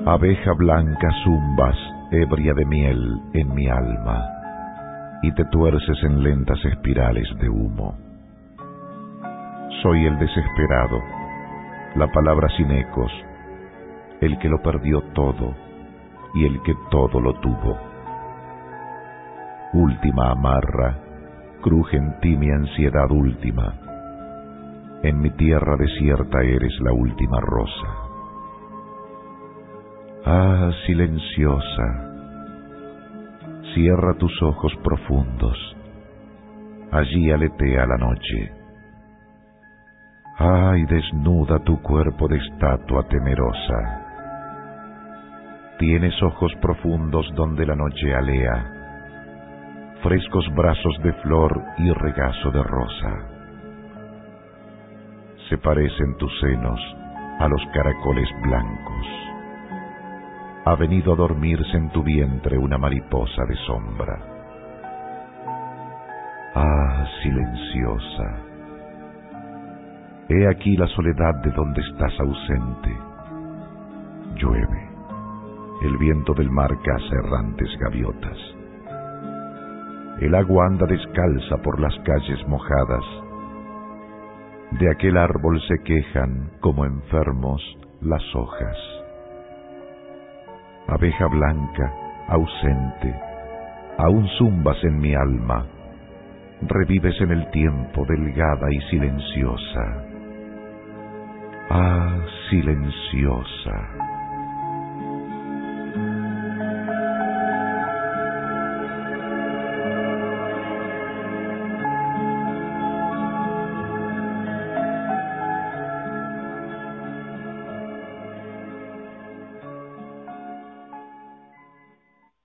Abeja blanca zumbas, ebria de miel, en mi alma, y te tuerces en lentas espirales de humo. Soy el desesperado, la palabra sin ecos, el que lo perdió todo y el que todo lo tuvo. Última amarra, cruje en ti mi ansiedad última. En mi tierra desierta eres la última rosa. Ah, silenciosa, cierra tus ojos profundos, allí aletea la noche. Ay, desnuda tu cuerpo de estatua temerosa. Tienes ojos profundos donde la noche alea, frescos brazos de flor y regazo de rosa. Se parecen tus senos a los caracoles blancos. Ha venido a dormirse en tu vientre una mariposa de sombra. Ah, silenciosa, he aquí la soledad de donde estás ausente. Llueve, el viento del mar caza errantes gaviotas. El agua anda descalza por las calles mojadas. De aquel árbol se quejan como enfermos las hojas. Abeja blanca, ausente, aún zumbas en mi alma, revives en el tiempo delgada y silenciosa. Ah, silenciosa.